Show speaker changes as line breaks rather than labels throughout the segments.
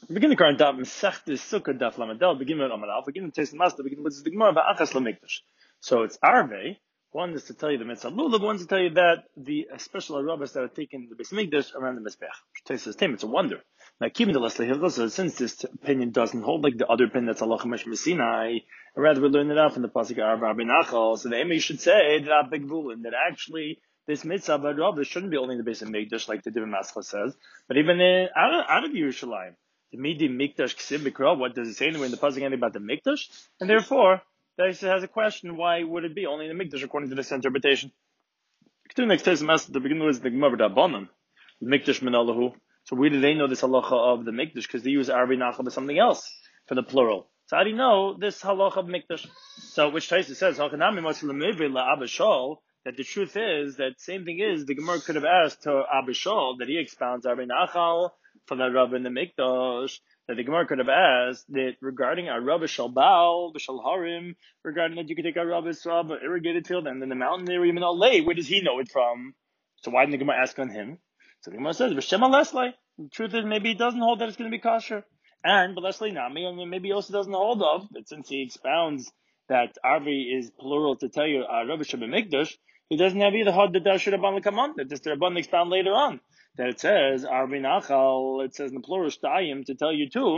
Begin the current daf Masechtas Sukkah daf Lamadel. Begin with Amar Alf. Begin with Tes Master. Begin with the Gemara Ba'achas Lamikdash. So it's Arve. One is to tell you the mitzvah lulav. One is to tell you that the special arabas that are taken the Beis Mikdash around the mizbeach. Tes says, "Tim, it's a wonder." Now, keeping the Leslie Hilchos, so since this opinion doesn't hold like the other opinion that's Allah Chamesh Messinai, and rather we learn it out from the pasuk Arve Rabbi Nachal. So the Amy should say that big rule that actually this mitzvah arabas shouldn't be only in the Beis Mikdash like the Divin Maskal says, but even out of Yerushalayim. The Midi Mikdash Ksiv Bikra, what does it say anywhere in the pasuk anything about the Mikdash? And therefore, Daisha has a question, why would it be only in the Mikdash according to this interpretation? The next test master to begin with the Gemara Rabbanan, the Mikdash Menalahu. So where do they know this halacha of the Mikdash? Because they use Arbi Nachal with something else for the plural. So how do you know this halacha of Mikdash? So which Taisa says, that the truth is that same thing is the Gemara could have asked to Abishal that he expounds Arbi Nachal for the Rabbah in the Mikdash, that the Gemara could have asked that regarding our Rabbah Shal Baal, B'Shal Harim, regarding that you could take our Rabbah's Rabbah irrigated field and then the mountain area, even Alei, where does he know it from? So why didn't the Gemara ask on him? So the Gemara says, B'Shem Aleslai. The truth is maybe it doesn't hold that it's going to be kosher. And B'Leslai Nami, and maybe also doesn't hold of, but since he expounds that Arvi is plural to tell you Rabbah Shal Mikdash, he doesn't have either had that there should have been come on, that this Rabban expound later on. That it says, Arbi Nachal, it says in the plural, Shtayim, to tell you too,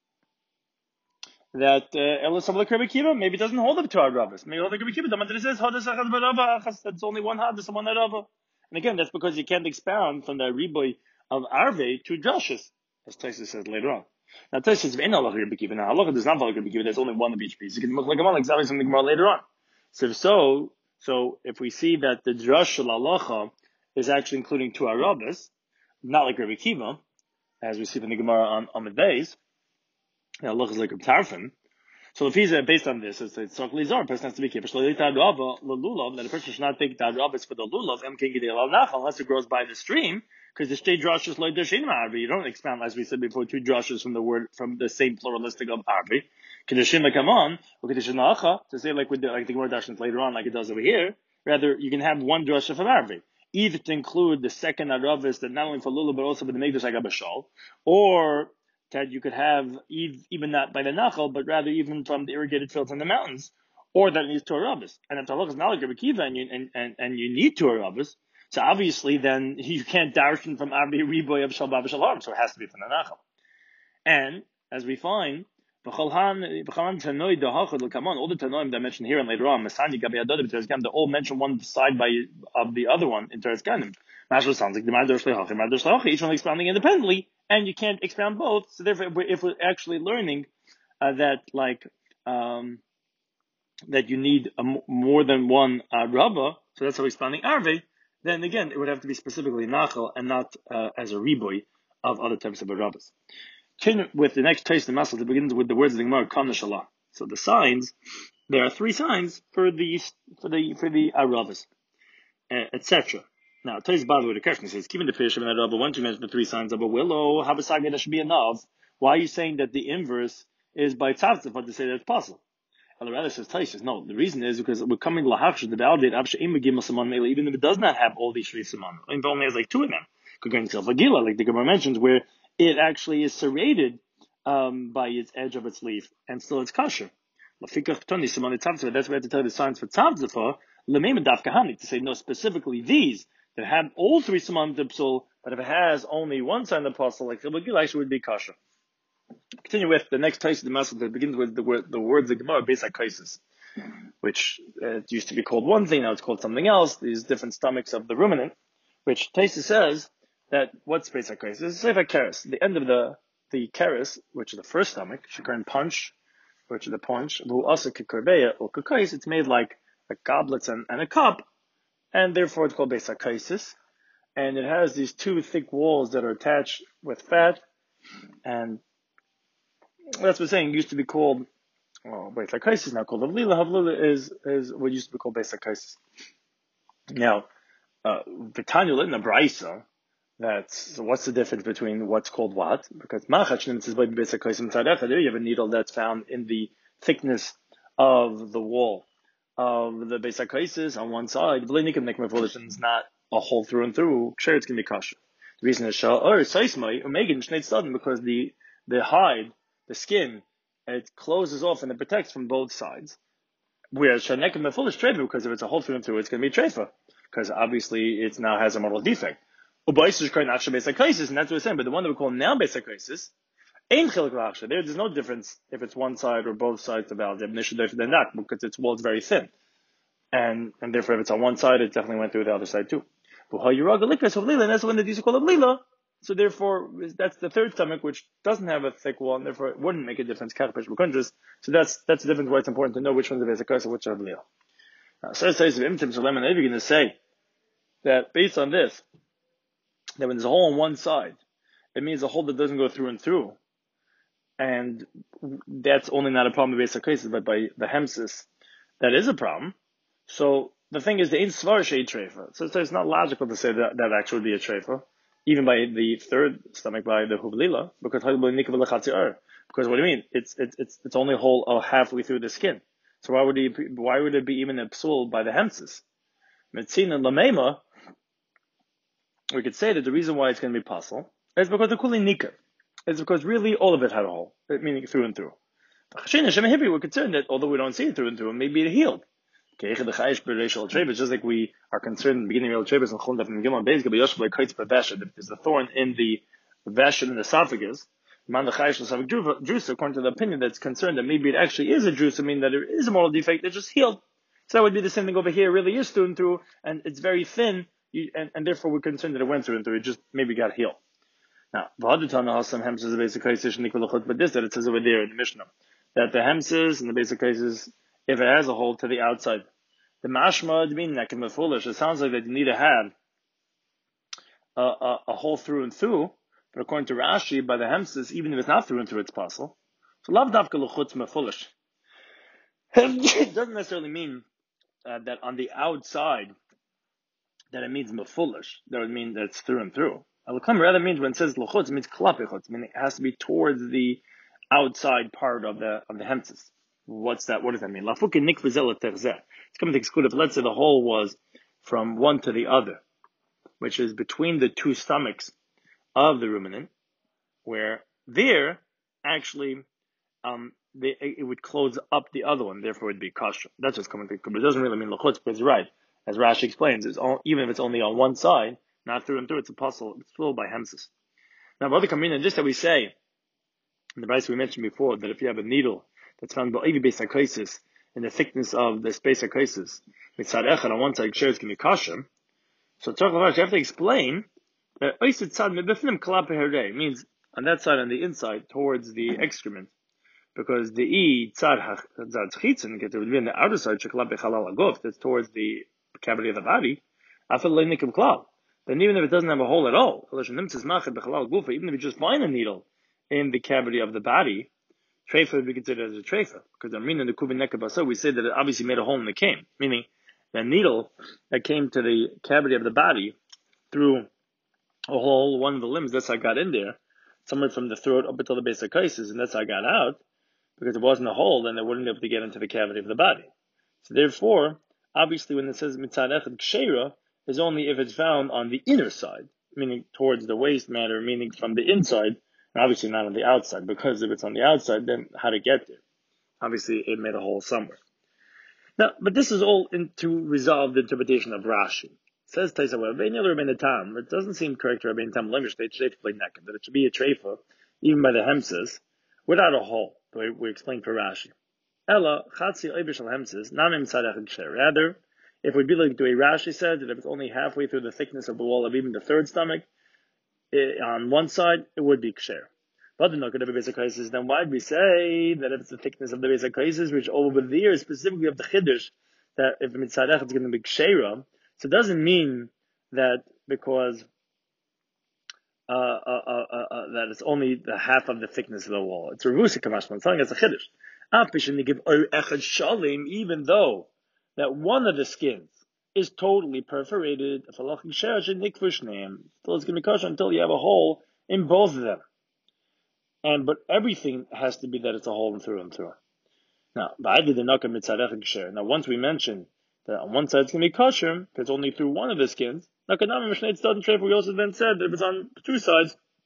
that Elis of Rabbi Kiva, maybe it doesn't hold up to our Rabbis. Maybe Rabbi Kiva, it says, that's only one Hadis and one Rava. And again, that's because you can't expound from the Riboy of Arve to Drashis, as Taisa says later on. Now Taisa says, in Allah Rabbi Kiva, now Allah does not follow Rabbi Kiva, there's only one of each piece. You can look like a man, like something more later on. So if we see that the Drash Shel Halacha is actually including two Arabas, not like Rabbi Kiva, as we see from the Gemara on Amud Beis, Halacha is like Rabbi Tarfon. So if he's based on this, it's Tzarech Lizar, a person has to be careful. That a person should not take the Arabas for the Lulav, unless it grows by the stream, because the state drushes like Dashin Arbi. You don't expound, as we said before, two drushes from the same pluralistic of Arbi. Kedushin come on, or Kedushin Acha, to say like the Gemara Dashins later on, like it does over here. Rather, you can have one drusha from Arbi. Either to include the second Arabis that not only for Lulav, but also for the Megdash Agabashal, or that you could have even not by the Nachal, but rather even from the irrigated fields in the mountains, or that it needs two Arabis. And if the halacha is not like Rabbi Kiva and you need two Arabis, so obviously then you can't darshan from Arbi Riboy of Shalbab Shalom, so it has to be from the Nachal. And as we find, all the Tanoim that I mentioned here and later on, they all mention one side of the other one in Teres Ganim. Mashal sounds like the Madar Shlechachi, each one expounding independently, and you can't expound both. So therefore, if we're actually learning that you need more than one Rabbah, so that's how we're expounding Arve, then again, it would have to be specifically Nachal and not as a riboy of other types of Rabbahs. With the next taste of muscle, it begins with the words of the Gemara, Kana Shalah. So the signs, there are three signs for the Aravas, etc. Now, Tais Bava with a question says, keeping the fish of an Arava, once you mention the three signs of a willow, Habasaga, that should be enough. Why are you saying that the inverse is by Tzavtzah to say that it's possible? And the rather says, Tais says, no, the reason is because we're coming to Lahachsh, the validate Absha Imagim Saman Mela, even if it does not have all these three Saman. It only has like two of them. Going to Gila, like the Gemara mentions, where it actually is serrated by its edge of its leaf, and still it's kosher. That's why we have to tell you the signs for tzavtzah, to say no, specifically these that have all three siman dipsul, but if it has only one sign of apostle, like Chibagil, actually would be kosher. Continue with the next taste of the message that begins with the words of Gemara, Beis HaKaisis, which it used to be called one thing, now it's called something else. These different stomachs of the ruminant, which Taisa says that what's Beis HaKaisis? It's like a keres. The end of the keres, which is the first stomach, shikar punch, which is the punch, it's made like goblets and a cup, and therefore it's called Beis HaKaisis. And it has these two thick walls that are attached with fat, and that's what I'm saying. It used to be called Beis HaKaisis, now called Havlila. Havlila is what used to be called Beis HaKaisis. Now, V'tanya in the Braisa, so what's the difference between what's called what? Because Machach says by Beis HaKaisim Tzadech, there you have a needle that's found in the thickness of the wall of the Beis HaKaisis on one side. It's not a hole through and through. Sure, it's going to be kosher. The reason is because the hide, the skin, it closes off and it protects from both sides. Whereas Shanekim Meful is treifa, because if it's a whole through and through, it's going to be treifa, because obviously it now has a mortal defect. And that's what we're saying. But the one that we call now Beis HaKosis, there's no difference if it's one side or both sides of Al than that, because its wall is very thin. And therefore, if it's on one side, it definitely went through the other side too. But and that's when the Disa called a Lila. So therefore, that's the third stomach, which doesn't have a thick wall, and therefore it wouldn't make a difference. So that's the difference why it's important to know which one's the Beis HaKosis and which are Lila. Now, so it says, you're going to say that based on this, that when there's a hole on one side, it means a hole that doesn't go through and through. And that's only not a problem with Beis HaKosis, but by the Hemsis, that is a problem. So the thing is, the Ein Svar Shei Treifa. So it's not logical to say that actually would be a Treifa, even by the third stomach, by the Huvlila, because what do you mean? It's only a hole halfway through the skin. So why would it be even a psul by the Hemsis? Metzin and Lamema, we could say that the reason why it's going to be puzzle is because the Kuli Nikar. It's because really all of it had a hole, meaning through and through. We're concerned that although we don't see it through and through, maybe it healed. It's just like we are concerned in the beginning of Real Trebes and there's a thorn in the vesh in the esophagus. According to the opinion that's concerned that maybe it actually is a juice, I mean that it is a moral defect, it just healed. So that would be the same thing over here, it really is through and through, and it's very thin, and therefore we're concerned that it went through and through, it just maybe got healed. Now, Hasam Hemses is basically but this that it says over there in the Mishnah that the Hemses and the basic cases, if it has a hole to the outside, the mashma mean that can be foolish. It sounds like that you need to have a hole through and through, but according to Rashi, by the Hemses, even if it's not through and through, it's possible. So lav davka luchutz mefulish. It doesn't necessarily mean that on the outside that it means mefulish. That would mean that it's through and through. Al-Kam rather means when it says luchutz, it means klapechutz, meaning it has to be towards the outside part of the Hemses. What's that? What does that mean? It's coming to exclude if, let's say, the hole was from one to the other, which is between the two stomachs of the ruminant, where there actually it would close up the other one, therefore it would be kosher. That's what's coming to. But it doesn't really mean lachutz, because you're right, as Rashi explains, even if it's only on one side, not through and through, it's a puzzle. It's filled by Hemses. Now, Brother Kamina, just that we say in the Brisa we mentioned before that if you have a needle that's found by every Beis HaKosis in the thickness of this Beis HaKosis, mitzad echad on one side shares can be kosher. So you have to explain that oisid tzad mebifnim kalape herei means on that side, on the inside, towards the excrement, because the tzad chitzin it would be on the outer side shekalape chalal aguf, that's towards the cavity of the body. After leinikim klal. Then even if it doesn't have a hole at all, even if you just find a needle in the cavity of the body, treifa would be considered as a treifa, because in the Kuvin Nekabasa we say that it obviously made a hole in the came, meaning the needle that came to the cavity of the body through a hole, one of the limbs, that's how it got in there, somewhere from the throat up until the Beis HaKosis, and that's how it got out, because it wasn't a hole, then it wouldn't be able to get into the cavity of the body. So therefore, obviously when it says mitzad echad kshera, is only if it's found on the inner side, meaning towards the waist matter, meaning from the inside, and obviously not on the outside, because if it's on the outside, then how to get there? Obviously, it made a hole somewhere. Now, but this is all to resolve the interpretation of Rashi. It says Taisa, it doesn't seem correct to Rabbeinu Tam language that it should be a treifa, even by the Hemses, without a hole, the way we explained for Rashi. Ella, chatzi oibish al Hemses, namim tzadach ksher. Rather, if it would be like the way Rashi said, that if it's only halfway through the thickness of the wall of even the third stomach, on one side, it would be ksher. But the Beis HaKosis, then why would we say that if it's the thickness of the Beis HaKosis, which over there specifically of the Chiddush, that if mitzadech it's going to be kshera, so it doesn't mean that because that it's only the half of the thickness of the wall. It's a Rusi Kamashman, it's telling us a Chiddush. Even though that one of the skins is totally perforated, still it's going to be kosher until you have a hole in both of them. But everything has to be that it's a hole and through. Now, once we mentioned that on one side it's going to be kosher, if it's only through one of the skins, we also then said that if it's on two sides,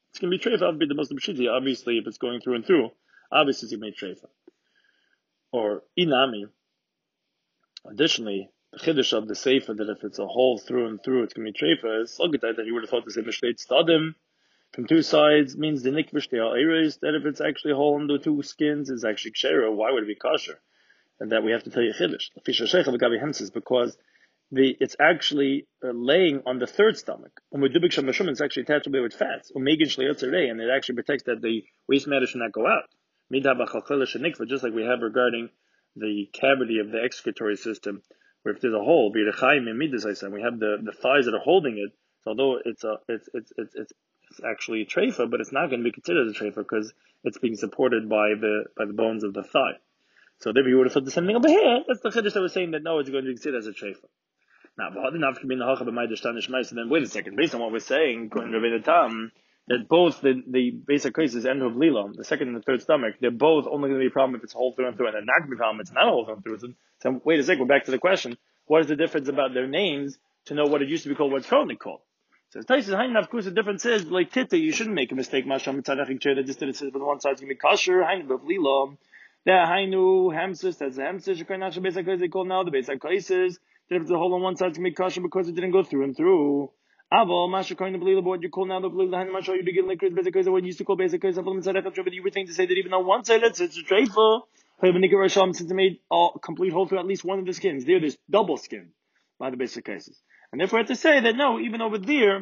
It's going to be treifa. I'll be the most b'shiti. Obviously, if it's going through and through, obviously it's going to be treifa. Or inami. Additionally, the chiddush of the sefer that if it's a hole through and through, it's going to be treifa. Is logitai that you would have thought the same mishleit stadim from two sides means the nikvish they are erased. That if it's actually a hole in the two skins, is actually kshera. Why would it be kosher? And that we have to tell you chiddush. Because it's actually laying on the third stomach. It's actually attached to with fats. And it actually protects that the waste matter should not go out. Just like we have regarding the cavity of the excretory system, where if there's a hole, we have the thighs that are holding it. So although it's actually a treifa, but it's not going to be considered as a treifa because it's being supported by the bones of the thigh. So there we would have thought the same thing over here. That's the chiddush that was saying that no, it's going to be considered as a treifa. Now, then wait a second. Based on what we're saying, according to Rabbeinu Tam, that both the basic cases and of Lila, the second and the third stomach, they're both only going to be a problem if it's a hole through and through, and they're not going to be a problem if it's not a hole through and through. So wait a second, we're back to the question. What is the difference about their names to know what it used to be called, what it's currently called? So Taisus Hainu, of course, the difference is, like Tita, you shouldn't make a mistake, Masham Tzadachik Chair, that just did it says on one side it's going to be kosher, Hainu of Lila. The Hainu, Hamsis, that's the Hamsis, Shekarnasha basic cases, they call now the basic cases. If the hole on one side to make kosher because it didn't go through and through. Aval, Masha Kohen, the believable, what you call now the believable, the Masha, you begin like basic case, what you used to call basic case, but you would think to say that even on one side, it's a treifa. Since they made a complete hole through at least one of the skins, there's double skin by the basic cases. And therefore, I have to say that no, even over there,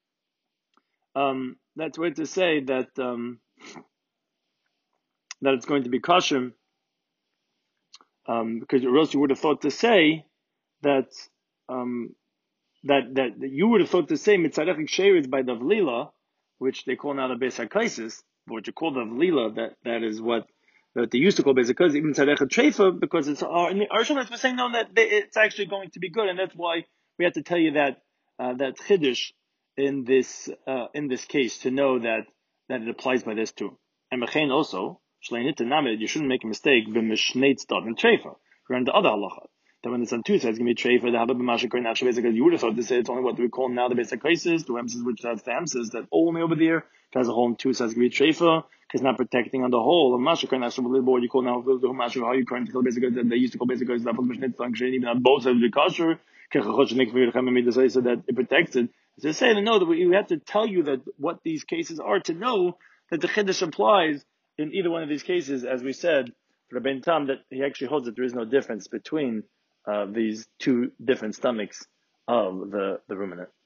that's where to say that, that it's going to be kosher, because or else you would have thought to say, that that you would have thought the same mitzarechik sherid by the vlila, which they call now the beis hakaisis, what you call the vlila, that is what they used to call beis hakaisis, even mitzarechik treifa, because it's in the Arshalim was saying no, that it's actually going to be good, and that's why we have to tell you that that chiddush in this case to know that it applies by this too. And mechain also shleinit namid, you shouldn't make a mistake b'mishneit stad and treifa. We're on the other halacha. That when it's on two sides, it's going to be treifa. The habab b'mashakor naturally because you would have thought to say it's only what we call now the basic crisis, the hamsis, which that's the hamsis that only over there has a hole in two sides, going to be treifa because not protecting on the hole. And mashakor naturally, what you call now the mashakor, how you currently call basic that they used to call basic crisis. That was mishneit function even on both sides of the kosher. So that it protects it. So say to know that we have to tell you that what these cases are to know that the chiddush applies in either one of these cases, as we said. For Rabbeinu Tam, that he actually holds that there is no difference between these two different stomachs of the ruminant.